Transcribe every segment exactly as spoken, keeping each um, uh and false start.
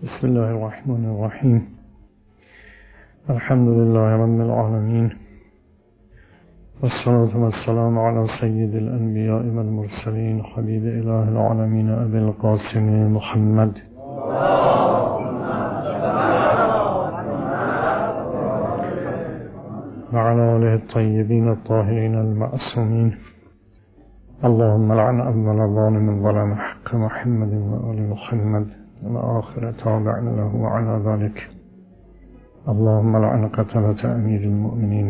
بسم الله الرحمن الرحیم. الحمد لله رب العالمین والصلاة والسلام على سید الانبیاء والمرسلین حبیب اله العالمین ابی القاسم محمد وعلى آله الطيبين الطاهرين المعصومين. اللهم لعن أول ظالم ظلم حق محمد وآل محمد وآخر تابع له وعلى ذلك. اللهم لعن قتلة أمير المؤمنين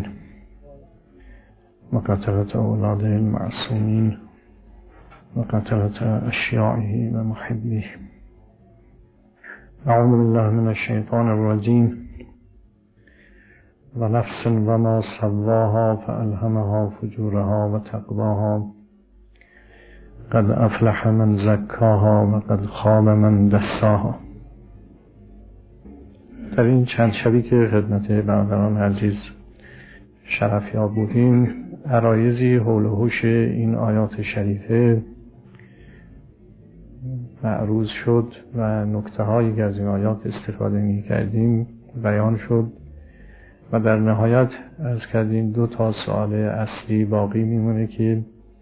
وقتلة أولاده المعصومين وقتلة أشياعه ومحبيه. أعوذ بالله من الشيطان الرجيم. ونفس وما سواها فألهمها فجورها وتقواها قد افلح من زکاها و قد خاب من دساها. در این چند شبی که خدمت برادران عزیز شرفیاب بودیم، عرایضی حول و حوش این آیات شریفه معروض شد و نکته هایی که از این آیات استفاده می کردیم بیان شد و در نهایت عرض کردیم دو تا سوال اصلی باقی میمونه که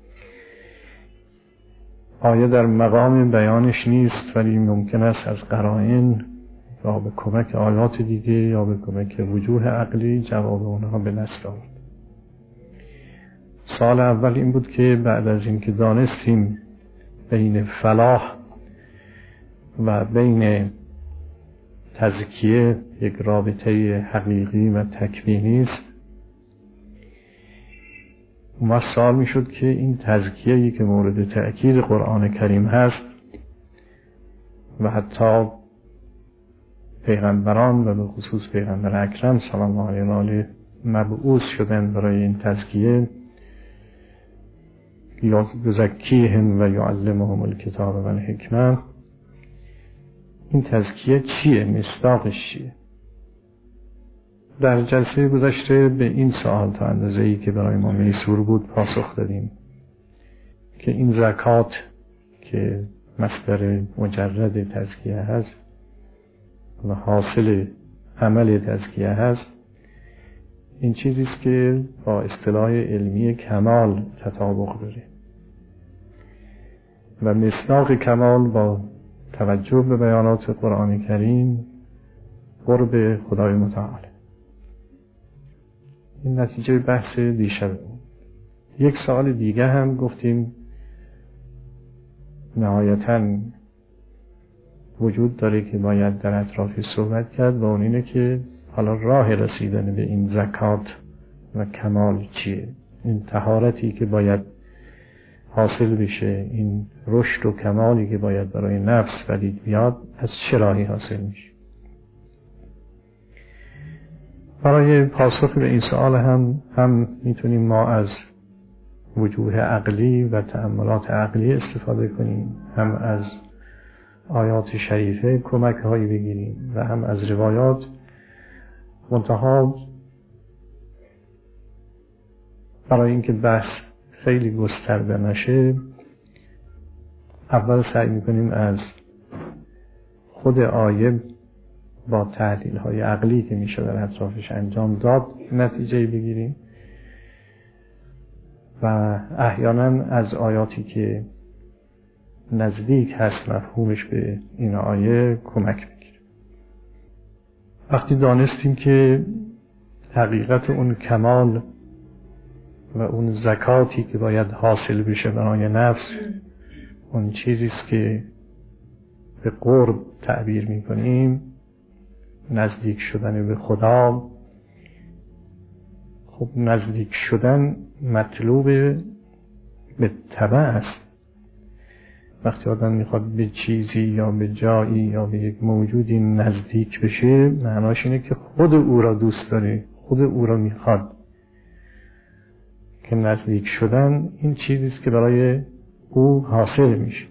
آیه در مقام بیانش نیست، ولی ممکن است از قرائن یا به کمک آیات دیگه یا به کمک وجوه عقلی جواب اونها به دست آورد. سوال اول این بود که بعد از این که دانستیم بین فلاح و بین تزکیه یک رابطه حقیقی و تکوینی است، و سوال می شد که این تزکیه‌ای که مورد تأکید قرآن کریم هست و حتی پیغمبران و به خصوص پیغمبر اکرم صلی الله علیه و آله مبعوث شدن برای این تزکیه، یزکیهم و یعلمهم الکتاب و الحکمه، این تزکیه چیه؟ مصداقش چیه؟ در جلسه گذشته به این سوال تا اندازه‌ای که برای ما میسور بود پاسخ دادیم که این زکات که مصدر مجرد تزکیه هست و حاصل عمل تزکیه هست، این چیزی است که با اصطلاح علمی کمال تطابق داره و مصداق کمال با توجه به بیانات قرآن کریم قرب خدای متعال. این نتیجه بحث دیشب بود. یک سوال دیگه هم گفتیم نهایتاً وجود داره که باید در اطرافش صحبت کرد و اون اینه که حالا راه رسیدن به این زکات و کمال چیه؟ این طهارتی که باید حاصل بشه، این رشد و کمالی که باید برای نفس پدید بیاد، از چه راهی حاصل میشه؟ برای پاسخ به این سوال هم هم میتونیم ما از وجوه عقلی و تأملات عقلی استفاده کنیم، هم از آیات شریفه کمک هایی بگیریم و هم از روایات. منتها برای اینکه بحث خیلی گسترده نشه، اول سعی میکنیم از خود آیه با تحلیل های عقلی که میشه در اطرافش انجام داد نتیجه بگیریم و احیانا از آیاتی که نزدیک هست مفهومش به این آیه کمک بگیریم. وقتی دانستیم که حقیقت اون کمال و اون زکاتی که باید حاصل بشه برای نفس، اون چیزی است که به قرب تعبیر میکنیم، نزدیک شدن به خدا. خب نزدیک شدن مطلوب به تبع است. وقتی آدم میخواد به چیزی یا به جایی یا به یک موجودی نزدیک بشه، معناش اینه که خود او را دوست داره، خود او را میخواد. که نزدیک شدن این چیزی است که برای او حاصل میشه.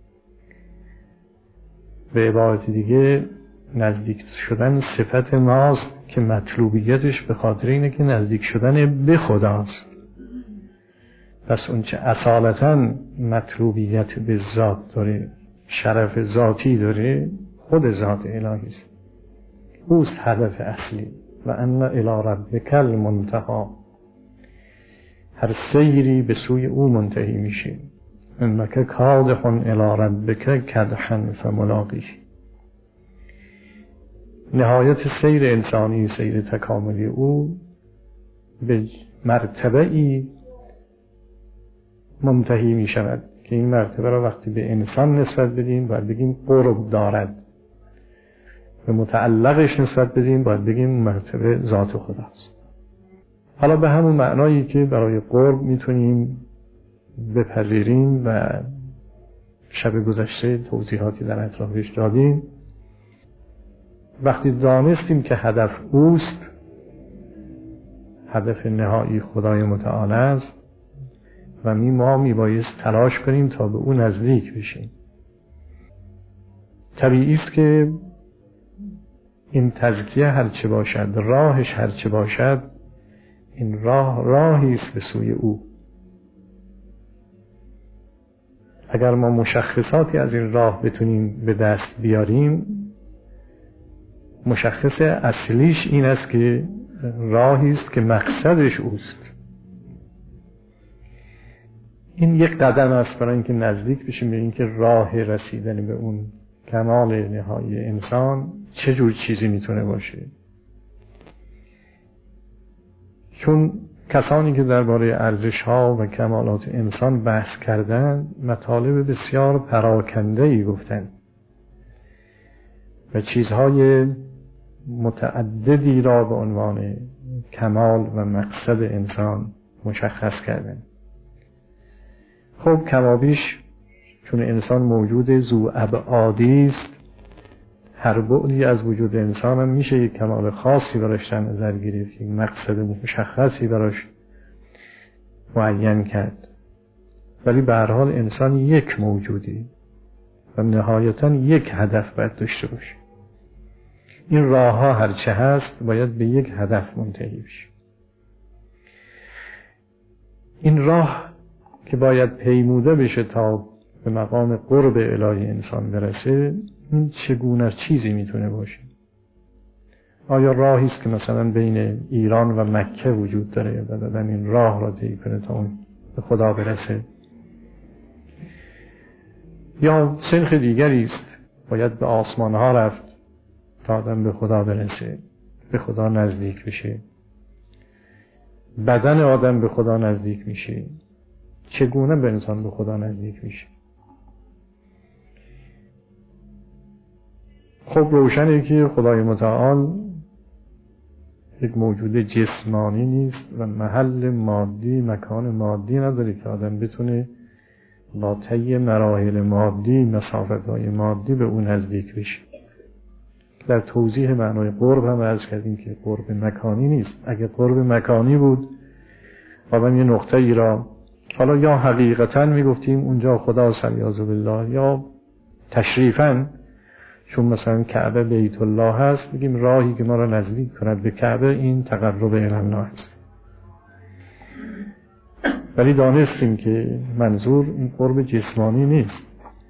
به عبارت دیگه نزدیک شدن صفت ماست که مطلوبیتش به خاطر اینه که نزدیک شدن به خداست. پس اون چه اصالتاً مطلوبیت به ذات داره، شرف ذاتی داره، خود ذات الهی است، اوست هدف اصلی. و ان الی ربک المنتهی، هر سیری به سوی او منتهی میشه. انک کادح الی ربک کدحا فملاقیه. نهایت سیر انسانی، سیر تکاملی او به مرتبه ای منتهی می شود که این مرتبه را وقتی به انسان نسبت بدیم باید بگیم قرب دارد، به متعلقش نسبت بدیم باید بگیم مرتبه ذات خداست. حالا به همون معنایی که برای قرب میتونیم بپذیریم و شب گذشته توضیحاتی در اطرافش دادیم، وقتی دانستیم که هدف اوست، هدف نهایی خدای متعال است و می ما می بایست تلاش کنیم تا به او نزدیک بشیم. طبیعی است که این تزکیه هرچه باشد، راهش هرچه باشد، این راه راهی است به سوی او. اگر ما مشخصاتی از این راه بتونیم به دست بیاریم، مشخص اصلیش این است که راهی است که مقصدش اوست. این یک قدم است برای اینکه نزدیک بشیم به اینکه راه رسیدن به اون کمال نهایی انسان چه جور چیزی میتونه باشه. چون کسانی که درباره ارزش‌ها و کمالات انسان بحث کردن مطالب بسیار پراکنده‌ای گفتن و چیزهای متعددی را به عنوان کمال و مقصد انسان مشخص کردن. خب کمابیش چون انسان موجود ذو ابعادی است، هر بعدی از وجود انسان هم میشه یک کمال خاصی براش در نظر گرفت، یک مقصد مشخصی براش معین کرد. ولی به هر حال انسان یک موجودی و نهایتاً یک هدف باید داشته باشه. این راه ها هرچه هست باید به یک هدف منتهی بشه. این راه که باید پیموده بشه تا به مقام قرب الهی انسان برسه، این چگونه چیزی میتونه باشه؟ آیا راهی است که مثلا بین ایران و مکه وجود داره و بعدن این راه را طی کنه تا اون به خدا برسه؟ یا سنخ دیگری است، باید به آسمان ها رفت تا آدم به خدا برسه، به خدا نزدیک بشه؟ بدن آدم به خدا نزدیک میشه، چگونه به انسان به خدا نزدیک میشه؟ خب روشنه که خدای متعال یک موجود جسمانی نیست و محل مادی، مکان مادی نداره که آدم بتونه با طی مراحل مادی، مسافتهای مادی به اون نزدیک بشه. در توضیح معنای قرب هم عرض کردیم که قرب مکانی نیست. اگه قرب مکانی بود آدم یه نقطه ای را حالا یا حقیقتا میگفتیم اونجا خدا سلیعاذ بالله، یا تشریفاً چون مثلا کعبه بیت الله هست بگیم راهی که ما را نزدیک کند به کعبه این تقرب الی الله است. ولی دانستیم که منظور این قرب جسمانی نیست.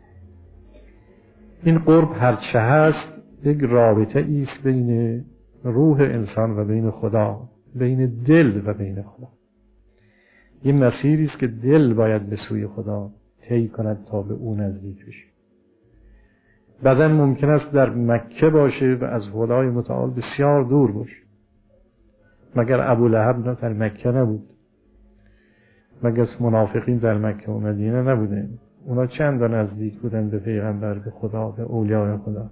این قرب هرچه هست یک رابطه ایست بین روح انسان و بین خدا، بین دل و بین خدا. یه مسیری است که دل باید به سوی خدا طی کند تا به او نزدیک بشه. بدن ممکن است در مکه باشه و از خدای متعال بسیار دور باشه. مگر ابو لهب در مکه نبود؟ مگر منافقین در مکه و مدینه نبودن؟ اونا چند نزدیک بودن به پیغمبر، به خدا، به اولیاء خدا.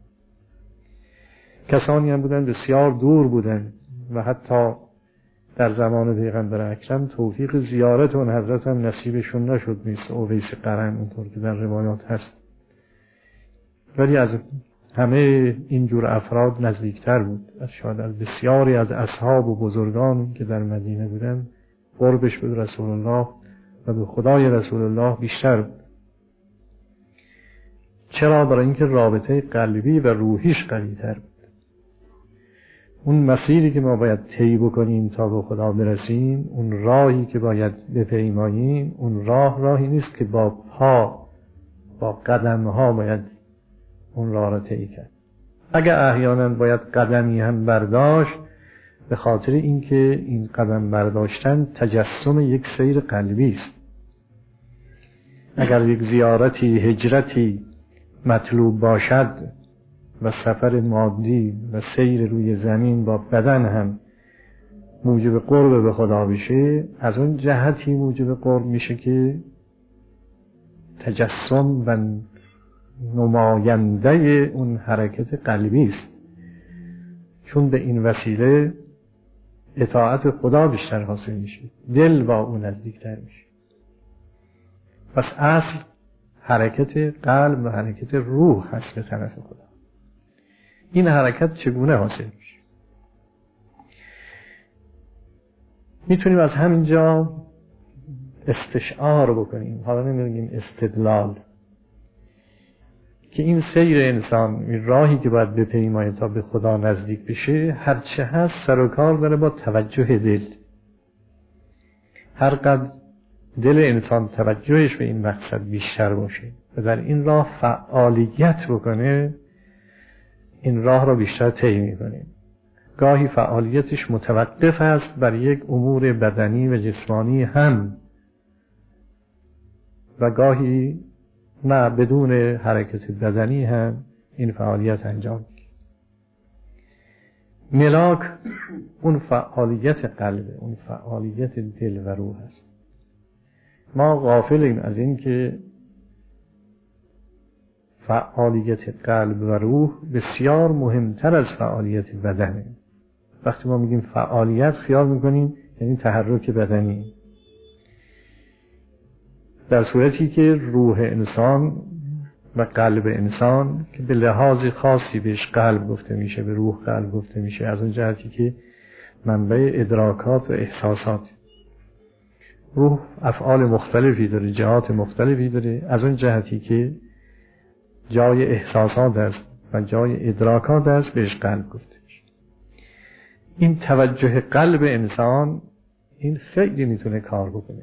کسانی هم بودن بسیار دور بودن و حتی در زمان پیغمبر اکرم توفیق زیارت اون حضرت هم نصیبشون نشد، مثل اویس قرن اونطور که در روایات هست. ولی از همه اینجور افراد نزدیکتر بود. از شاید از بسیاری از اصحاب و بزرگان که در مدینه بودن قربش به رسول الله و به خدای رسول الله بیشتر بود. چرا؟ برای اینکه رابطه قلبی و روحیش قوی‌تر بود. اون مسیری که ما باید طی بکنیم تا به خدا برسیم، اون راهی که باید بپیماییم، اون راه راهی نیست که با پا، با قدم ها باید اون راه را طی کرد. اگر احیانا باید قدمی هم برداشت، به خاطر اینکه این قدم برداشتن تجسم یک سیر قلبی است. اگر یک زیارتی، هجرتی مطلوب باشد و سفر مادی و سیر روی زمین با بدن هم موجب قرب به خدا بشه، از اون جهتی موجب قرب میشه که تجسم و نماینده اون حرکت قلبی است، چون به این وسیله اطاعت خدا بیشتر حاصل میشه، دل با اون نزدیکتر میشه. پس اصل حرکت قلب و حرکت روح هست به طرف خدا. این حرکت چگونه حاصل میشه؟ میتونیم از همینجا استشعار بکنیم، حالا نمیگیم استدلال، که این سیر انسان، این راهی که باید بپیماید تا به خدا نزدیک بشه، هرچه هست سر و کار داره با توجه دل. هر قدر دل انسان توجهش به این مقصد بیشتر باشه و در این راه فعالیت بکنه، این راه را بیشتر طی میکنه. گاهی فعالیتش متوقف است بر یک امور بدنی و جسمانی هم، و گاهی نه، بدون حرکت بدنی هم این فعالیت انجام میگیره. ملاک اون فعالیت قلبه، اون فعالیت دل و روح است. ما غافلیم از این که فعالیت قلب و روح بسیار مهمتر از فعالیت بدنه. وقتی ما میگیم فعالیت خیال میکنیم یعنی تحرک بدنی، در صورتی که روح انسان و قلب انسان که به لحاظ خاصی بهش قلب گفته میشه، به روح قلب گفته میشه، از اون جهتی که منبع ادراکات و احساسات. روح افعال مختلفی داره، جهات مختلفی داره، از اون جهتی که جای احساسات است و جای ادراکات است بهش قلب گفته میشه. این توجه قلب انسان این خیلی میتونه کار بکنه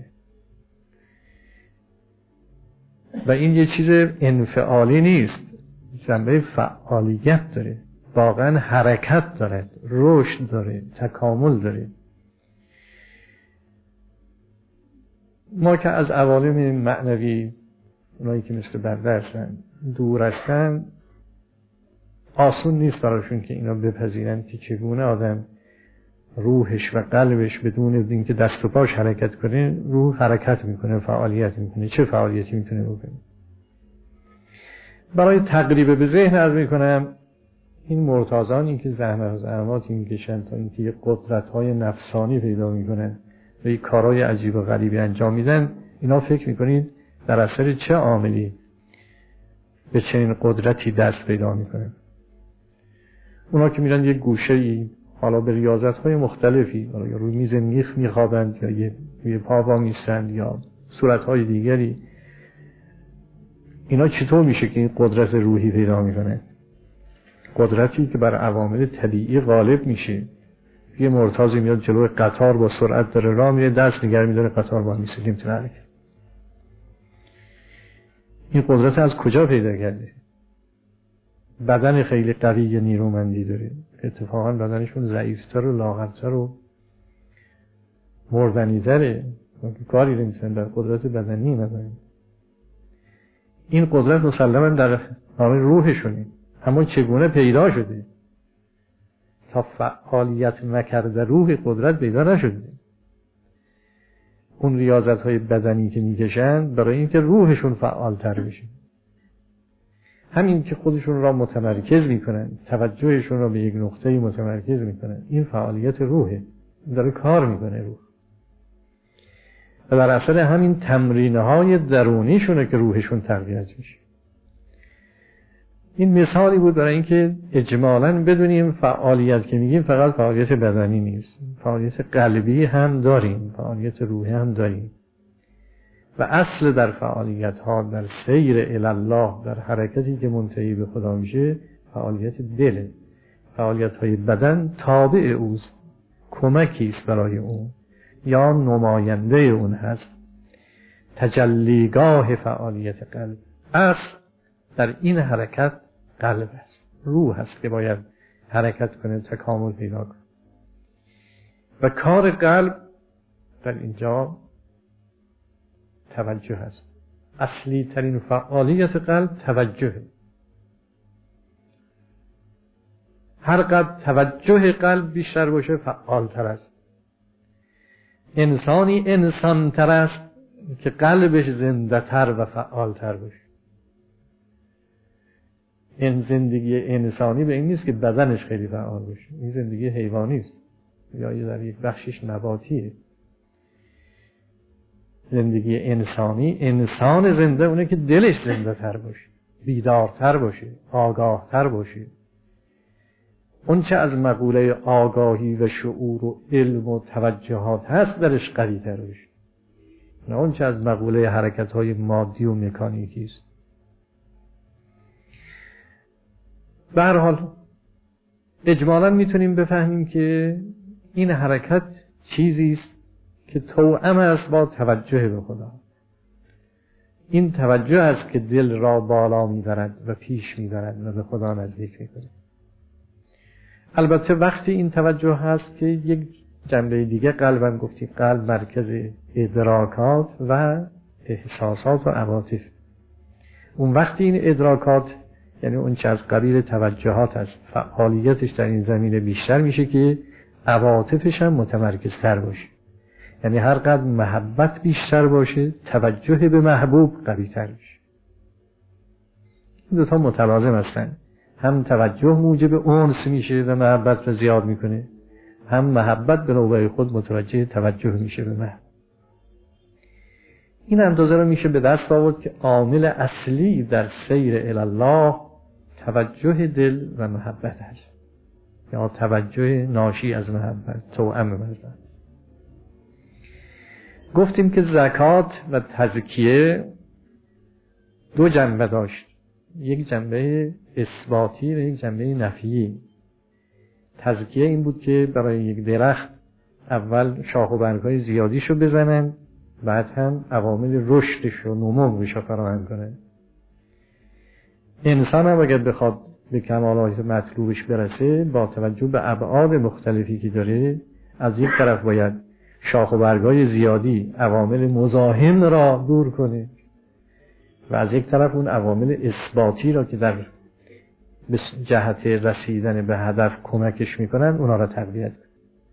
و این یه چیز انفعالی نیست، جنبه فعالیت داره، واقعا حرکت داره، رشد داره، تکامل داره. ما که از عوالم معنوی، اونایی که مثل برده هستن، دور هستن، آسون نیست براشون که اینا بپذیرن که چگونه آدم روحش و قلبش بدون اینکه دست و پاش حرکت کنه، روح حرکت میکنه، فعالیت میکنه. چه فعالیتی میتونه بکنه؟ برای تقریب به ذهن عرض میکنم، این مرتازان این که زحمت و زحماتی میکشن تا اینکه یه قدرت‌های نفسانی پیدا میکنن و یه کارهای عجیب و غریبی انجام میدن، اینا فکر میکنید در اثر چه عاملی به چنین قدرتی دست پیدا میکنن؟ اونا که میرن یه گوشه‌ای، حالا به ریاضت‌های مختلفی، حالا یا روی میز میخ میخوابند یا یه روی پا وامیستند یا صورت‌های دیگری، اینا چطور میشه که این قدرت روحی پیدا میکنه؟ قدرتی که بر عوامل طبیعی غالب میشه. یه مرتازی میاد جلوی قطار با سرعت داره راه میره، دست نگه میداره، قطار با میسه نمیتونه حرکت. این قدرت از کجا پیدا کرده؟ بدن خیلی قوی نیرومندی داره، اتفاقا بدنشون ضعیفتر و لاغرتر و مردنی داره، کاری نمیتونن، در قدرت بدنی ندارن. این قدرت مسلما در نام روحشونه، اما چگونه پیدا شده؟ تا فعالیت نکرده روح قدرت پیدا نشده. اون ریاضت های بدنی که میکشن برای اینکه روحشون فعالتر بشه. همین که خودشون را متمرکز میکنن، توجهشون را به یک نقطه متمرکز میکنن، این فعالیت روحه، داره کار میکنه روح. و در اثر همین تمرینهای درونیشونه که روحشون تقویت میشه. این مثالی بود برای اینکه اجمالاً بدونیم فعالیت که میگیم فقط فعالیت بدنی نیست، فعالیت قلبی هم داریم، فعالیت روحی هم داریم. و اصل در فعالیت ها، در سیر الی الله، در حرکتی که منتهی به خدا میشه، فعالیت دله. فعالیت های بدن تابع اوست، کمکی است برای اون یا نماینده اون هست، تجلیگاه فعالیت قلب. اصل در این حرکت قلب است. روح هست که باید حرکت کنه، تکامل پیدا کنه. و کار قلب در اینجا توجه هست. اصلی ترین فعالیت قلب توجهه. هر قدر توجه قلب بیشتر باشه فعال تر است. انسانی انسان تر است که قلبش زنده تر و فعال تر باشه. این زندگی انسانی به این نیست که بدنش خیلی فعال باشه. این زندگی حیوانی است یا در یک بخشش نباتیه. زندگی انسانی، انسان زنده اونه که دلش زنده تر باشه، بیدارتر باشه، آگاهتر باشه. اون چه از مقوله آگاهی و شعور و علم و توجهات هست درش قوی تر باشه، نه اون چه از مقوله حرکت های مادی و مکانیکی است. به هر حال اجمالاً میتونیم بفهمیم که این حرکت چیزی است که توأم است با توجه به خدا. این توجه است که دل را بالا میبرد و پیش میبرد و به خدا نزدیک میکنه. البته وقتی این توجه هست که یک جنبه دیگه قلبم گفتیم، قلب مرکز ادراکات و احساسات و عواطف. اون وقتی این ادراکات یعنی اون چه از قبیل توجهات است فعالیتش در این زمینه بیشتر میشه که عواطفش هم متمرکزتر باشه. یعنی هر قدر محبت بیشتر باشه توجه به محبوب قوی تر میشه. این دوتا متلازم هستن. هم توجه موجب انس میشه و محبت رو زیاد میکنه، هم محبت به نوبه خود متوجه توجه میشه به محبوب. این اندازه رو میشه به دست آورد که عامل اصلی در سیر الی الله توجه دل و محبت هست، یا توجه ناشی از محبت، توأم محبت. گفتیم که زکات و تزکیه دو جنبه داشت، یک جنبه اثباتی و یک جنبه نفیی. تزکیه این بود که برای یک درخت اول شاخ و برگ‌های زیادیشو بزنن، بعد هم عوامل رشدش و نموش رو فراهم کنه. انسان هم اگر بخواد به کمالات مطلوبش برسه با توجه به ابعاد مختلفی که داره، از یک طرف باید شاخ و برگ‌های زیادی عوامل مزاحم را دور کنه و از یک طرف اون عوامل اثباتی را که در جهت رسیدن به هدف کمکش میکنن اونا را تقویت کنه.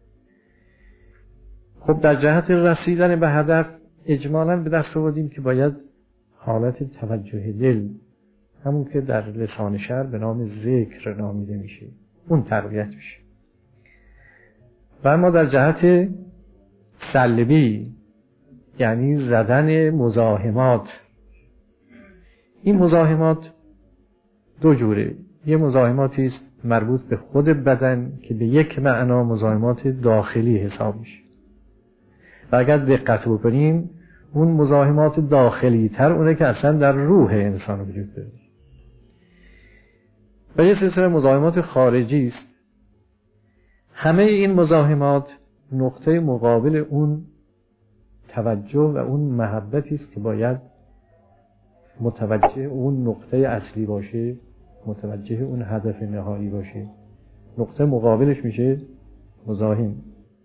خب در جهت رسیدن به هدف اجمالاً به دست آوردیم که باید حالت توجه دل، همون که در لسان شعر به نام ذکر نامیده میشه، اون تقویت میشه. و اما در جهت سلبی یعنی زدن مزاحمات، این مزاحمات دو جوره. یه مزاحماتی است مربوط به خود بدن که به یک معنا مزاحمات داخلی حساب میشه و اگر دقت بکنیم اون مزاحمات داخلی تر اونه که اصلا در روح انسان وجود داره و یه سلسله مزاحمات خارجی است. همه این مزاحمات نقطه مقابل اون توجه و اون محبتی است که باید متوجه اون نقطه اصلی باشه، متوجه اون هدف نهایی باشه. نقطه مقابلش میشه مزاحم.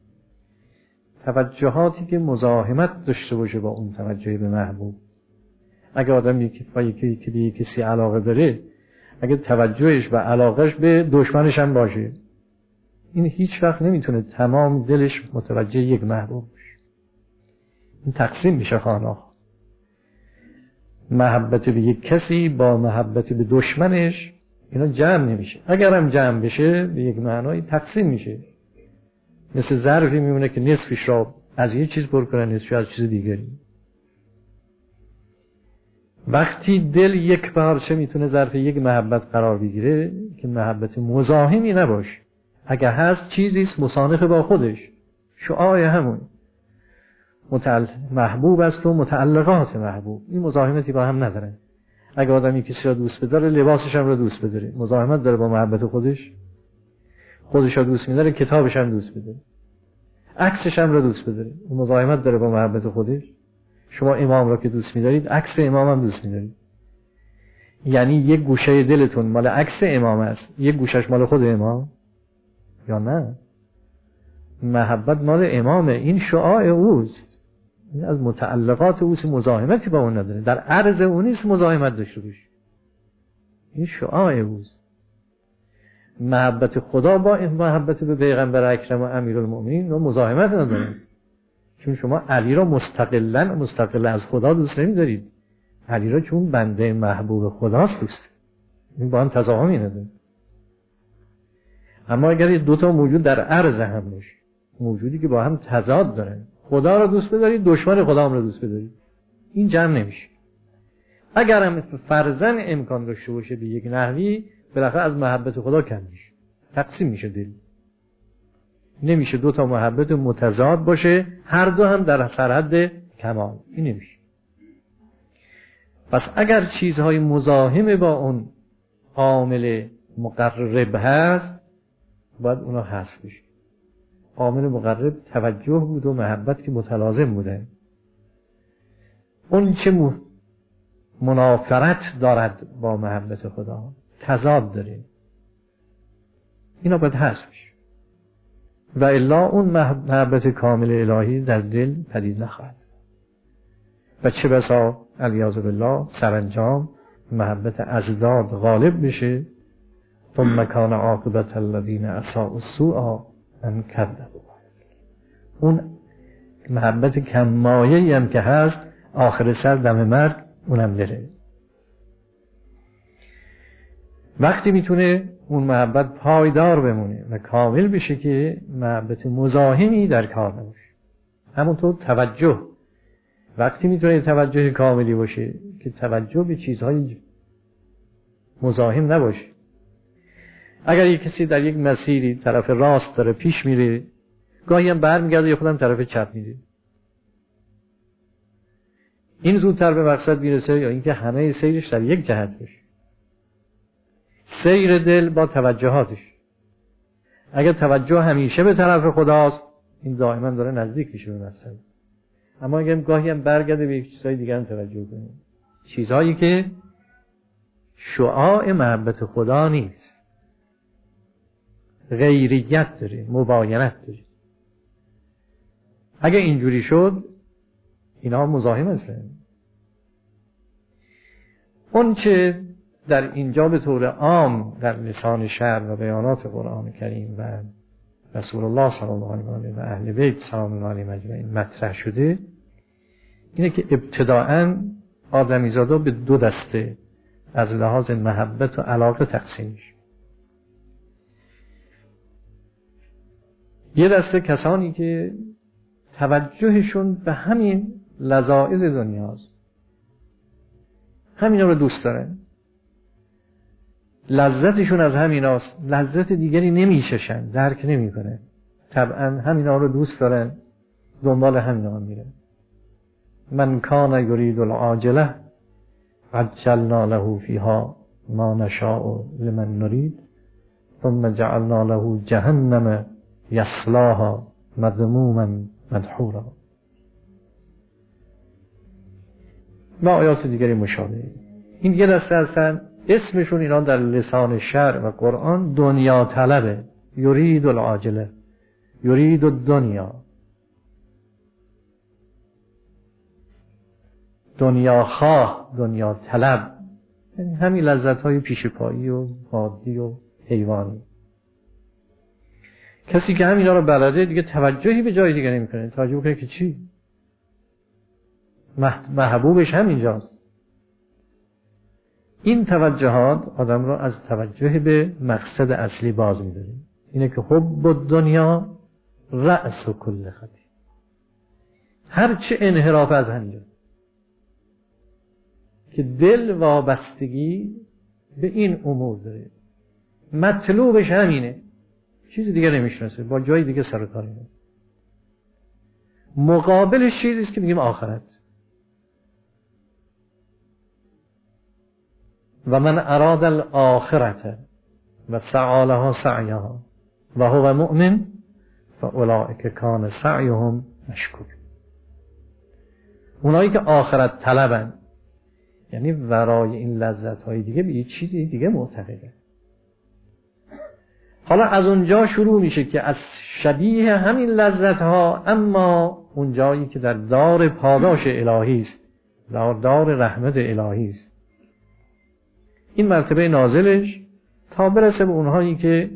توجهاتی که مزاحمت داشته باشه با اون توجه به محبوب. اگه آدم یکی با یکی که به کسی علاقه داره، اگه توجهش و علاقهش به دشمنش هم باشه، این هیچ وقت نمیتونه تمام دلش متوجه یک محبوب باشه. این تقسیم میشه خانه. محبت به یک کسی با محبت به دشمنش اینا جمع نمیشه. اگر هم جمع بشه به یک معنای تقسیم میشه. مثل ظرفی میمونه که نصفش را از یه چیز پر کنه، نصفش از چیز دیگری. وقتی دل یک پارچه میتونه ظرف یک محبت قرار بگیره که محبت مزاحمی نباشه، اگر هست چیزی است مصانف با خودش، شعاع همون متعل... محبوب است و متعلقات محبوب، این مزاحمتی با هم ندارن. اگه آدمی کسی را دوست بداره لباسش هم را دوست بداره، مزاحمت داره با محبت خودش؟ خودش را دوست می‌داره کتابش هم دوست بداره، عکسش هم را دوست بداره، مزاحمت داره با محبت خودش؟ شما امام را که دوست می‌دارید عکس امام هم دوست می‌دارید. یعنی یک گوشه دلتون مال عکس امام است، یک گوشش مال خود امام، یا نه؟ محبت مال امامه، این شعاع اوست، این از متعلقات اوست، مزاحمتی با اون نداره، در عرض اون نیست مزاحمت داشته باشه، این شعاع اوست. محبت خدا با این محبت به پیغمبر اکرم و امیرالمؤمنین و مزاحمت نداره، چون شما علی را مستقلا مستقل از خدا دوست نمی‌دارید، علی را چون بنده محبوب خداست دوست، این با هم تضاهمی نداره. اما اگر دو تا موجود در عرض هم باشه، موجودی که با هم تضاد دارن، خدا را دوست بدارید، دشمن خدا هم را دوست بدارید، این جمع نمیشه. اگر هم فرضاً امکان داشته باشه به یک نحوی، بالاخره از محبت خدا کم میشه، تقسیم میشه دل. نمیشه دو تا محبت متضاد باشه هر دو هم در سرحد کمال، این نمیشه. پس اگر چیزهای مزاحم با اون عامل مقرب هست، باید اونا حذف بشه. عامل مقرب توجه بود و محبت که متلازم بوده. اون چه منافرت دارد با محبت خدا، تضاد داره، اینا باید حذف بشه و الا اون محبت کامل الهی در دل پدید نخواهد. و چه بسا علیاذ بالله سرانجام محبت ازداد غالب بشه، ثم کان عاقبت الذین اساءوا السوء ان کذبوا. اون محبت کمایه‌ای هم که هست آخر سر دم مرگ اونم بره. وقتی میتونه اون محبت پایدار بمونه و کامل بشه که محبت مزاحمی در کار نباشه. همونطور توجه، وقتی میتونه توجه کاملی باشه که توجه به چیزهای مزاحم نباشه. اگر یک کسی در یک مسیری طرف راست داره پیش میره، گاهی هم برمیگرده یا خودم طرف چپ میره، این زودتر به مقصد میرسه یا اینکه همه سیرش در یک جهت باشه؟ سیر دل با توجهاتش. اگر توجه همیشه به طرف خداست، این دائما داره نزدیک میشه به مقصد. اما اگر گاهی هم برگرده به یک چیزهای دیگه هم توجه کنه، چیزهایی که شعاع محبت خدا نیست، غیریت داره، مباینت داره. اگر اینجوری شد اینا مزاحم هستن. اون چه در اینجا به طور عام در لسان شرع و بیانات قرآن کریم و رسول الله صلی الله علیه و آله و اهل بیت سلام الله علیهم اجمعین مطرح شده، اینه که ابتداءً آدمیزادا به دو دسته از لحاظ محبت و علاقه تقسیم میشه. یه دسته کسانی که توجهشون به همین لذائذ دنیاست، همینا رو دوست دارن، لذتشون از همیناست، لذت دیگری نمیششن، درک نمیکنن، طبعا همینا رو دوست دارن، دنبال همینا میرن. من کان یرید العاجله عجلنا له فیها ما نشاء لمن نرید ثم جعلنا له جهنم یصلاها مذموما مدحورا. و آیات دیگری مشابه. این یه دسته هستن اسمشون اینا در لسان شرع و قرآن دنیا طلبه، یرید العاجله، یرید الدنیا، دنیا خواه، دنیا طلب، یعنی همین لذت های پیش پایی و مادی و حیوانی. کسی که همینا رو بلده دیگه توجهی به جای دیگه نمی کنه، توجه کنه که چی؟ محبوبش همینجاست. این توجهات آدم رو از توجه به مقصد اصلی باز می داره. اینه که حب الدنیا رأس کل خطیئه. هر چه انحراف از همینجا که دل وابستگی به این امور داره، مطلوبش همینه، چیز دیگه نمیشناسه، با جای دیگه سر و کاری نداره. مقابلش چیزیست که میگیم آخرت. و من اراد الاخرته و سعی لها سعیها و هو مؤمن فاولئک کان سعیهم مشکور. اونایی که آخرت طلبن یعنی ورای این لذت‌های دیگه به یه چیزی دیگه معتقده. حالا از اونجا شروع میشه که از شبیه همین لذت‌ها، اما اون جایی که در دار پاداش الهی است، در دار رحمت الهی است، این مرتبه نازلش تا برسه به اونهایی که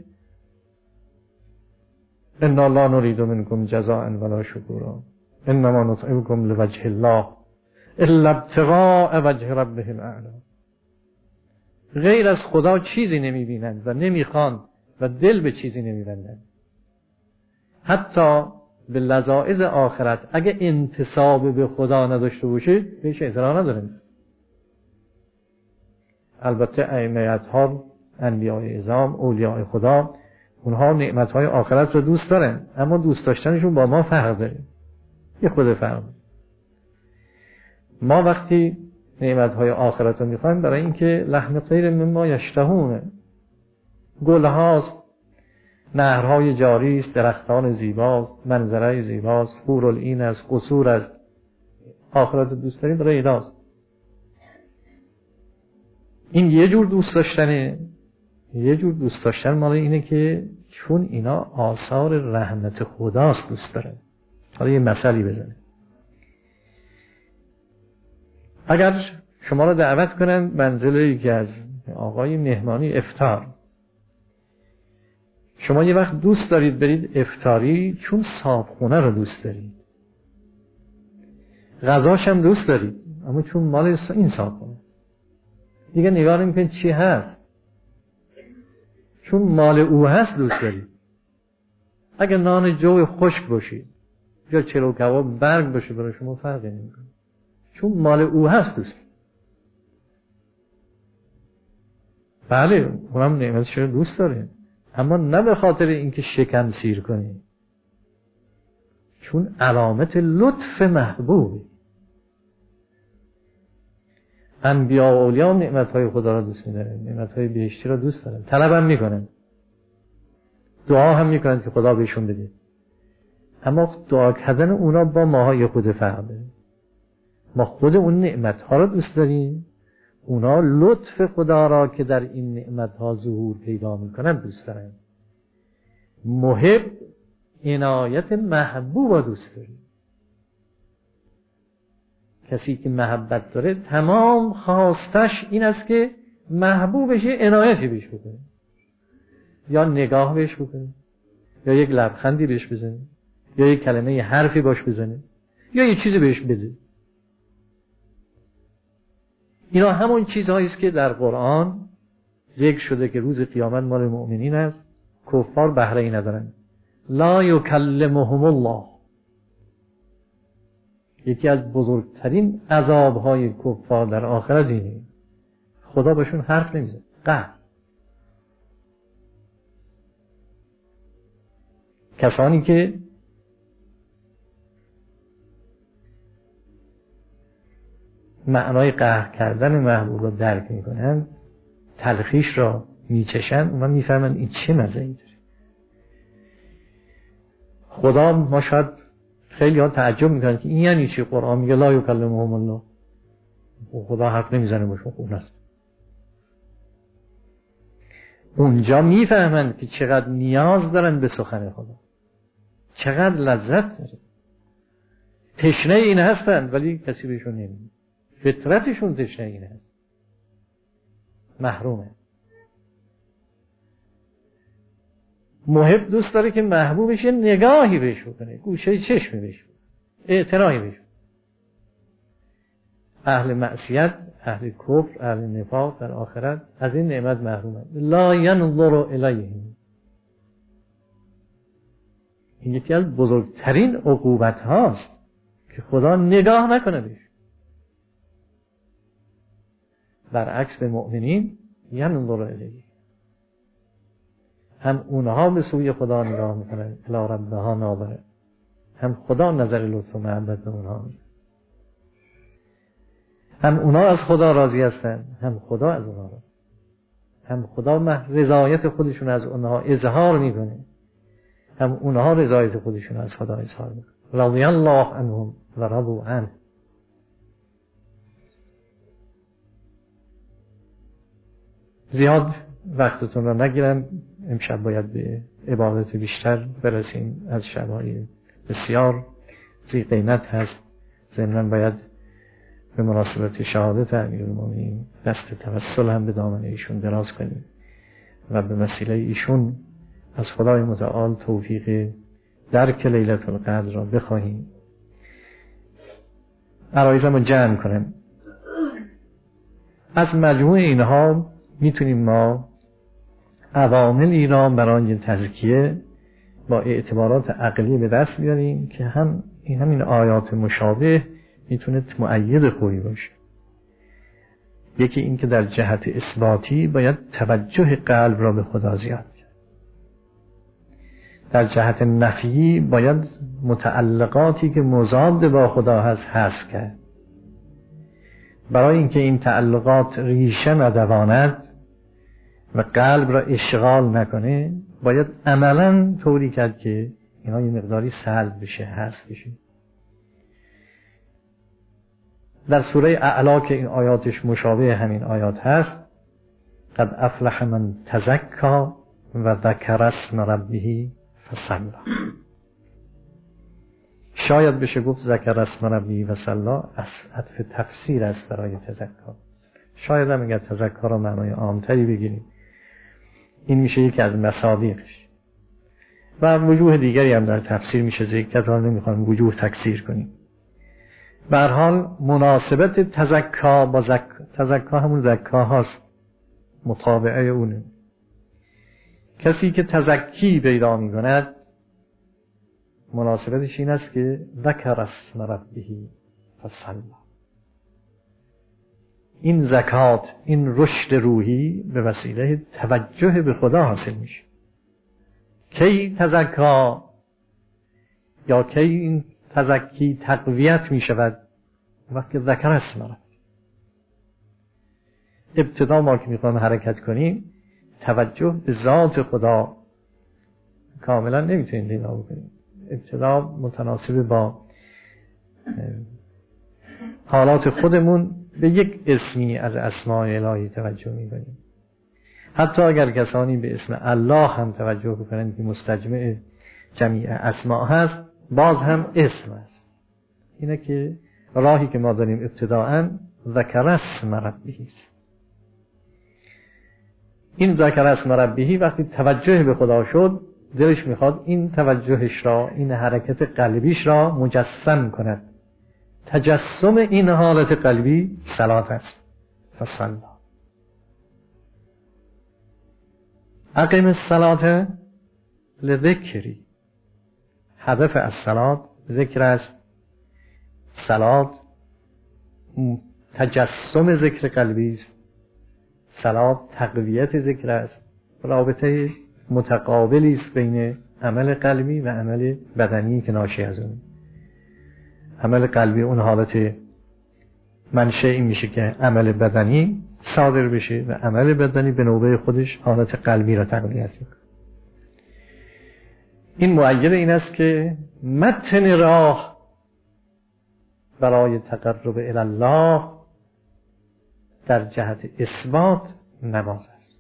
انا لا نريد منكم جزاء ولا شکورا انما نطعمكم لوجه الله الا ابتغاء وجه ربه الاعلی. غیر از خدا چیزی نمیبینند و نمیخوان و دل به چیزی نمیبندند. حتی به لذائذ آخرت اگه انتساب به خدا نداشته باشید بهش اعتراض ندارن. البته ائمه ها، انبیاء اعظام، اولیاء خدا، اونها نعمت‌های آخرت رو دوست دارن، اما دوست داشتنشون با ما فرق داره. یه خود فرق. ما وقتی نعمت‌های آخرت رو می‌خوایم برای اینکه لحم طیر مما یشتهونه، گل‌هاست، نهرهای جاری است، درختان زیباست، منظره زیباست، حورالعین است، قصور است. آخرت رو دوست داریم برای ایناست. این یه جور دوست داشتنه. یه جور دوست داشتن مال اینه که چون اینا آثار رحمت خداست دوست دارن. حالا یه مثالی بزنه. اگر شما رو دعوت کنن منزل یکی از آقای مهمانی افطار، شما یه وقت دوست دارید برید افطاری چون صابخونه رو دوست دارید، غذاش هم دوست دارید، اما چون مال این صابخونه دیگه نگاه نمی‌کنید چی هست، چون مال او هست دوست دارید. اگر نان جو خشک باشید یا چلو کباب برگ باشه برای شما فرقی نمی‌کنه، چون مال او هست دوست. بله اونم نعمتش رو دوست داره، اما نه به خاطر اینکه شکم سیر کنی، چون علامت لطف محبوبی. انبیاء و اولیاء نعمت‌های خدا را دوست می‌دارن، نعمت‌های بهشتی را دوست دارن، طلب هم می‌کنن، دعا هم می‌کنن که خدا بهشون بده. اما دعا کردن اونا با ماهای خود فرق داره. ما خود اون نعمت‌ها را دوست داریم، اونا لطف خدا را که در این نعمت‌ها ظهور پیدا می‌کنن دوست دارن. محب عنایت محبوب را دوست داریم. کسی که محبت داره تمام خواستش این است که محبوبش عنایتی بهش بکنه، یا نگاه بهش بکنه، یا یک لبخندی بهش بزنه، یا یک کلمه حرفی باش بزنه، یا یک چیزی بهش بده. اینا همون چیزهایی است که در قرآن ذکر شده که روز قیامت مال مؤمنین است، کفار بهره ای ندارن. لا یکلمهم الله. یکی از بزرگترین عذابهای کفار در آخرت اینه، خدا بهشون حرف نمیزنه. قهر. کسانی که معنای قهر کردن محبوب را درک میکنن، تلخیش را میچشن، اونا میفهمن این چه مزه‌ای داره. خدا ما شاید خیلی ها تعجب میکنن که این یعنی چی؟ قرآن میگه لا یکلمهم الله، خدا حرف نمیزنه باشون، خوب نست. اونجا میفهمن که چقدر نیاز دارن به سخن خدا، چقدر لذت داره. تشنه این هستن ولی کسی بهشون نمیده، فطرتشون تشنه این هست، محرومه. محب دوست داره که محبوبش نگاهی بهش بکنه، گوشه چشمی بهش بکنه، اعتنایی بهش بکنه. اهل معصیت، اهل کفر، اهل نفاق در آخرت از این نعمت محرومه. لا ینظر الیهم. این یکی از بزرگترین عقوبت هاست که خدا نگاه نکنه بهش. برعکس به مؤمنین ینظر الیهم، هم اونها به سوی خدا نگاه میکنن، الی ربها ناظره، هم خدا نظر لطف و محبت به اونها میکنه. هم اونها از خدا راضی هستن، هم خدا از اونها راضی، هم خدا رضایت خودشون از اونها اظهار میکنه، هم اونها رضایت خودشون از خدا اظهار میکنه. رضی الله عنهم و رضوا عنه. زیاد وقتتون رو نگیرم، امشب باید به عبادت بیشتر برسیم، از شب‌های بسیار ذی قیمت هست. ضمناً باید به مناسبت شهادت امیرالمومنین دست توسل هم به دامن ایشون دراز کنیم و به وسیله ایشون از خدای متعال توفیق درک لیلة القدر را بخواهیم. عرایزم رو جمع کنم. از مجموع اینها میتونیم ما عواملی را برای تزکیه با اعتبارات عقلی به دست بیاریم که هم این همین آیات مشابه میتونه مؤید خوبی باشه. یکی این که در جهت اثباتی باید توجه قلب را به خدا زیاد کرد. در جهت نفی باید متعلقاتی که مضاد با خدا هست حذف کرد. برای اینکه این تعلقات ریشه ندواند و قلب را اشغال نکنه باید عملاً طوری کرد که اینا یه مقداری سلب بشه، حذف بشه. در سوره اعلا که این آیاتش مشابه همین آیات هست، قد افلح من تزکا و ذکر اسم ربه فصلی. شاید بشه گفت ذکر اسم ربه و صلی از عطف تفسیر است برای تزکا. شاید هم اگر تزکا را معنای عامتری بگیریم این میشه یکی از مصادیقش و وجوه دیگری هم در تفسیر میشه ذکر که نمیخوایم وجوه تکثیر کنیم. به هر حال مناسبت تزکا با زک... تزکا همون زکا هاست، مطابعه اونه. کسی که تزکی پیدا می کند مناسبتش این است که ذکر اسم ربه فصلی. این زکات، این رشد روحی به وسیله توجه به خدا حاصل میشه. کی تزکا یا کی این تزکی تقویت می شود؟ وقتی ذکر اسم ربه. ابتدا ما که میخوایم حرکت کنیم توجه به ذات خدا کاملا نمیتونیم پیدا بکنیم. ابتدا متناسب با حالات خودمون به یک اسمی از اسماء الهی توجه میکنیم. حتی اگر کسانی به اسم الله هم توجه بکنند که مستجمع جمیع اسماء هست، باز هم اسم است. اینه که راهی که ما داریم ابتداءً ذکر اسم ربه است. این ذکر اسم ربه وقتی توجه به خدا شد، دلش میخواد این توجهش را، این حرکت قلبیش را مجسم کند. تجسم این حالت قلبی صلات است. فصلی اقیم الصلاة لذکری. هدف از صلات ذکر است. صلات تجسم ذکر قلبی است. صلات تقویت ذکر است. رابطه متقابلی است بین عمل قلبی و عمل بدنی که ناشی از اون. عمل قلبی اون حالت منشأ میشه که عمل بدنی صادر بشه و عمل بدنی به نوبه خودش حالت قلبی را تقویت میکنه. این مؤید این است که متن راه برای تقرب الی الله در جهت اثبات نماز است.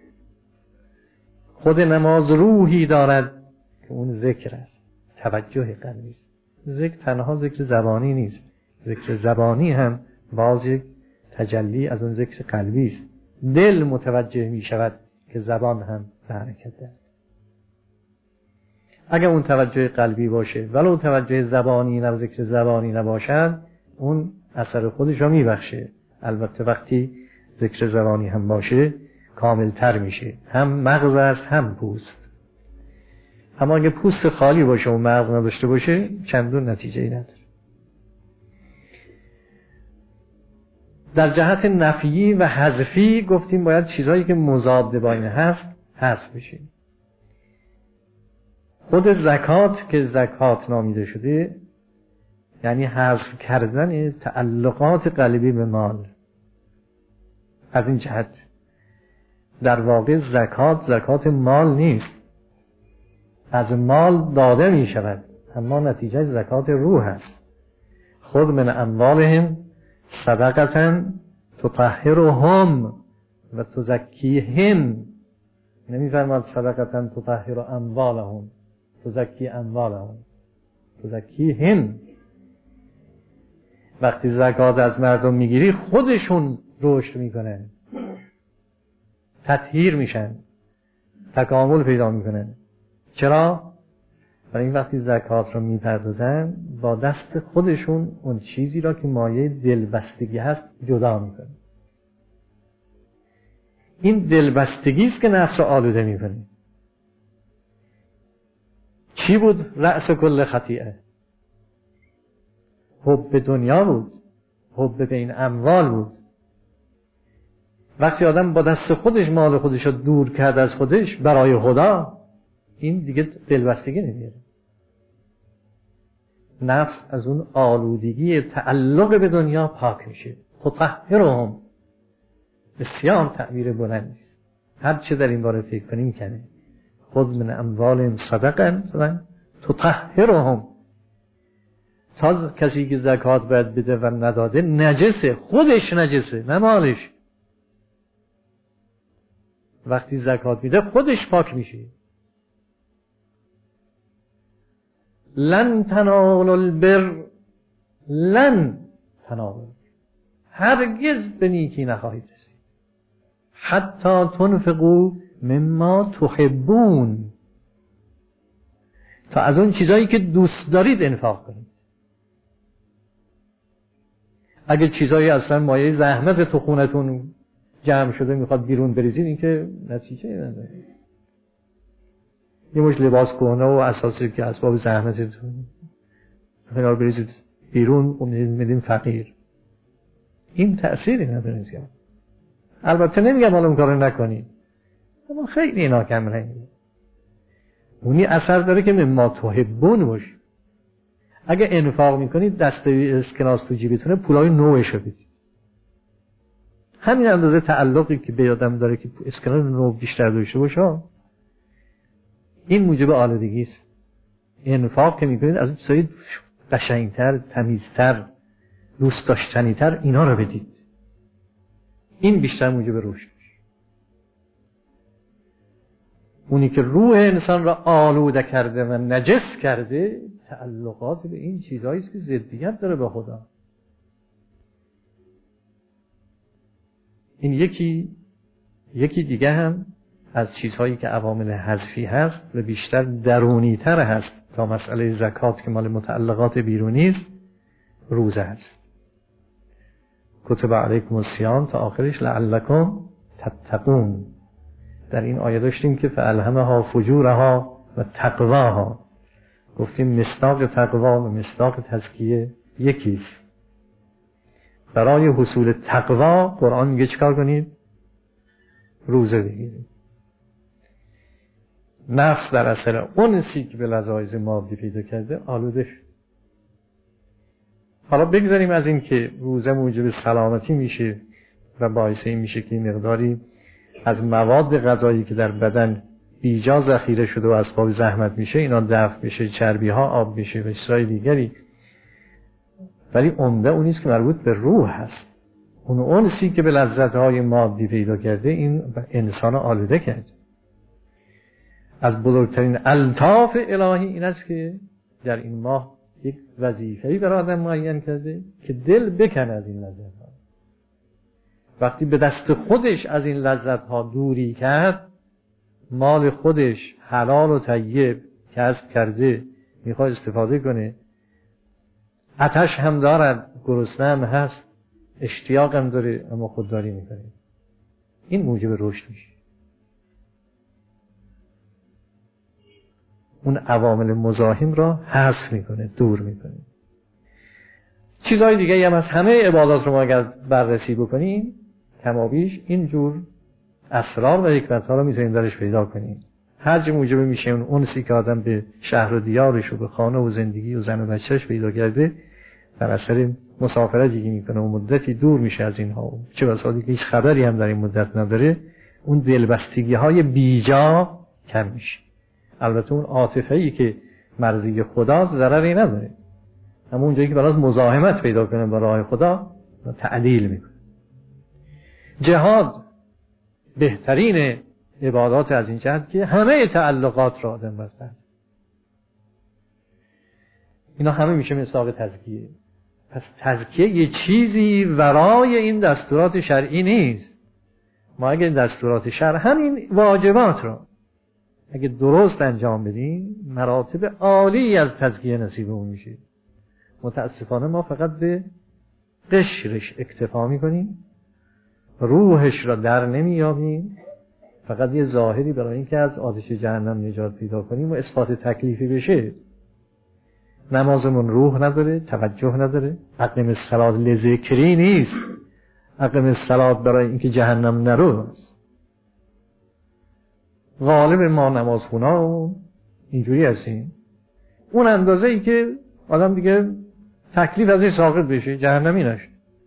خود نماز روحی دارد که اون ذکر است، توجه قلبی است. ذکر تنها ذکر زبانی نیست، ذکر زبانی هم باز یک تجلی از اون ذکر قلبی است. دل متوجه می شود که زبان هم به حرکت دارد. اگر اون توجه قلبی باشه ولو توجه زبانی نه ذکر زبانی نباشد، اون اثر خودش را میبخشه. البته وقتی ذکر زبانی هم باشه کامل تر میشه، هم مغز است هم پوست. اما اگه پوست خالی باشه و مغز نداشته باشه چندون نتیجه ای نداره. در جهت نفیی و حذفی گفتیم باید چیزایی که مضاد با این هست حذف بشه. خود زکات که زکات نامیده شده یعنی حذف کردن تعلقات قلبی به مال. از این جهت در واقع زکات زکات مال نیست، از مال داده می شود، اما نتیجه زکات روح است. خود من اموالهم صدقة تطهرهم و تزکیهم، نمیفرماد صدقتن تطهر اموالهم، تزکی اموالهم، تزکیهم. وقتی زکات از مردم میگیری خودشون رشد میکنن، تطهیر میشن، تکامل پیدا میکنن. چرا؟ برای این وقتی زکات رو میپردازن با دست خودشون اون چیزی را که مایه دلبستگی هست جدا میکنن. این دلبستگی است که نفس رو آلوده میکنه. چی بود رأس کل خطیئه؟ حب دنیا بود، حب به این اموال بود. وقتی آدم با دست خودش مال خودش رو دور کرد از خودش برای خدا، این دیگه دلبستگی نمیاره. نفس از اون آلودگی تعلق به دنیا پاک میشه. تطهرهم، بسیار تعبیر بلندی است. هر چه در این باره فکر کنیم کنه. خود من اموالهم صدقه تطهرهم. تا کسی که زکات باید بده و نداده نجسه، خودش نجسه نه مالش. وقتی زکات میده خودش پاک میشه. لن تنالوا البر، لن تنالوا، هرگز به نیکی نخواهید رسید. حتی تنفقوا مما تحبون، تا از اون چیزایی که دوست دارید انفاق کنید. اگه چیزایی اصلا مایه زحمت تو خونتون جمع شده میخواد بیرون بریزید، این که نتیجه نداره. یه مش لباس کهنه و اساسی که اسباب زحمتتون خیال بریزید بیرون و میدین فقیر، این تأثیری نداره زیاد. البته نمیگم حالا اون کارو نکنید، اما خیلی اینا کم رنگه. اونی اثر داره که مما تحبون باشه. اگه انفاق میکنید دسته اسکناس تو جیبتونه پولای نوعشو بدید. همین اندازه تعلقی که به آدم داره که اسکناس نو بیشتر داشته باشه، این موجب آلودگی است. انفاق که میکنید از اون چیزای قشنگتر، تمیزتر، دوست داشتنیتر اینا رو بدید. این بیشتر موجب رشد میشه. اونی که روح انسان را آلوده کرده و نجس کرده تعلقات به این چیزهایی است که ضدیت داره به خدا. این یکی یکی دیگه هم از چیزهایی که عوامل حذفی هست و بیشتر درونی تر هست تا مسئله زکات که مال متعلقات بیرونی است، روزه هست. کتب علیکم الصیام تا آخرش لعلکم تتقون. در این آیه داشتیم که فالهمها فجورها و تقواها. گفتیم مصداق تقوا و مصداق تزکیه یکیست. برای حصول تقوا قرآن میگه چیکار کنید؟ روزه بگیرید. نفس در اثر اونسی که به لذایز مادی پیدا کرده آلوده شد. حالا بگذاریم از این که روزه موجب سلامتی میشه و باعث این میشه که مقداری از مواد غذایی که در بدن بیجا ذخیره شده و اسباب زحمت میشه اینا دفع بشه، چربی ها آب بشه و چیزهای دیگری. ولی عمده اونیست که مربوط به روح هست. اون اونسی که به لذت های مادی پیدا کرده این انسان آلوده کرد. از بزرگترین الطاف الهی این است که در این ماه یک وظیفه‌ای برای آدم معین کرده که دل بکنه از این لذت ها. وقتی به دست خودش از این لذت ها دوری کرد، مال خودش حلال و طیب کسب کرده میخواد استفاده کنه، آتش هم دارد، گرسنه هم هست، اشتیاق هم داره، اما خودداری میکنه. این موجب رشد میشه. اون عوامل مزاحم را حذف میکنه، دور میکنه. چیزهای دیگه هم از همه عبادات رو ما اگر بررسی بکنیم کمابیش اینجور اسرار و حکمت‌ها رو میتونیم درش پیدا کنیم. هر چه موجب میشه اون اونسی که آدم به شهر و دیارش و به خانه و زندگی و زن و بچهش پیدا کرده در اثر مسافرتی که میکنه و مدتی دور میشه از اینها، چه بسا دیگه هیچ خبری هم در این مدت نداره، اون دلبستگی های بیجا کم میشه. البته اون عاطفه‌ای که مرضی خداست ضرری نداره، اما اونجایی که براش مزاحمت پیدا کنه با راه خدا تعدیل میکنه. جهاد بهترین عبادات از این جهت که همه تعلقات را آدم بستن. اینا همه میشه مساق تزکیه. پس تزکیه یه چیزی ورای این دستورات شرعی نیست. ما اگه دستورات شرع همین واجبات را اگه درست انجام بدیم مراتب عالی از تزکیه نصیبمون میشه. متاسفانه ما فقط به قشرش اکتفا میکنیم، روحش را در نمیابیم، فقط یه ظاهری برای اینکه از آتش جهنم نجات پیدا کنیم و اثبات تکلیفی بشه. نمازمون روح نداره، توجه نداره. اقیم الصلاة لذکری نیست، اقیم الصلاة برای اینکه جهنم نرو. غالب ما نمازخونا اینجوری هستیم، اون اندازه ای که آدم دیگه تکلیف از این ساقط بشه، جهنمی نشه.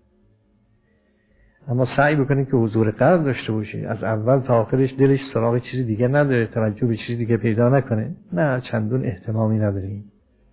اما سعی بکنید که حضور قلب داشته باشه، از اول تا آخرش دلش سراغ چیزی دیگه نداره، توجه به چیزی دیگه پیدا نکنه. نه، چندون اهتمامی نداریم.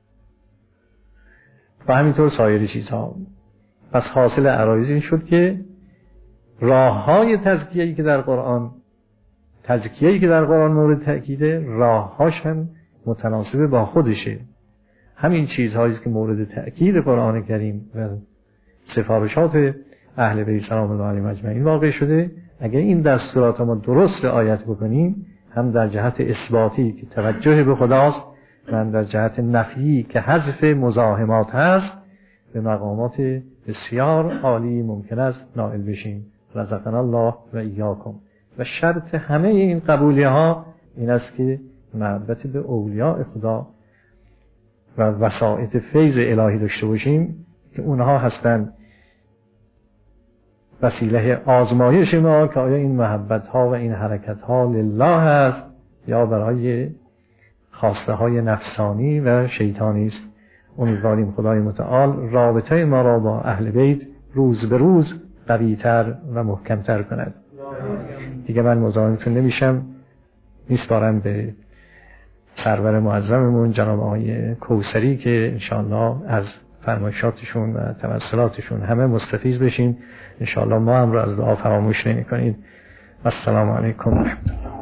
و همینطور سایر چیزها. پس حاصل عرایض این شد که راه‌های تزکیه‌ای که در قرآن تزکیه‌ای که در قرآن مورد تأکیده، راه‌هاش هم متناسب با خودشه. همین چیزهایی که مورد تأکید قرآن کریم و سفارشات اهل بیت سلام الله علیهم اجمعین واقع شده، اگر این دستورات ما درست رعایت بکنیم، هم در جهت اثباتی که توجه به خداست و هم در جهت نفی که حذف مزاحمات هست، به مقامات بسیار عالی ممکن است نائل بشیم. رزقنا الله و ایاکم. و شرط همه این قبولی ها این است که محبت به اولیاء خدا و وسائط فیض الهی داشته باشیم که اونها هستند وسیله آزمایش ما که آیا این محبت ها و این حرکت ها لله هست یا برای خواسته های نفسانی و شیطانی است. امیدواریم خدای متعال رابطه ما را با اهل بیت روز به روز قوی‌تر و محکم‌تر کند. دیگه من مزاحمتون نمیشم، میسپارم به سرور معظممون جناب آقای کوثری که انشاءالله از فرمایشاتشون و توسلاتشون همه مستفیض بشیم. انشاءالله ما هم را از دعا فراموش نمی کنید. السلام علیکم و رحمت الله.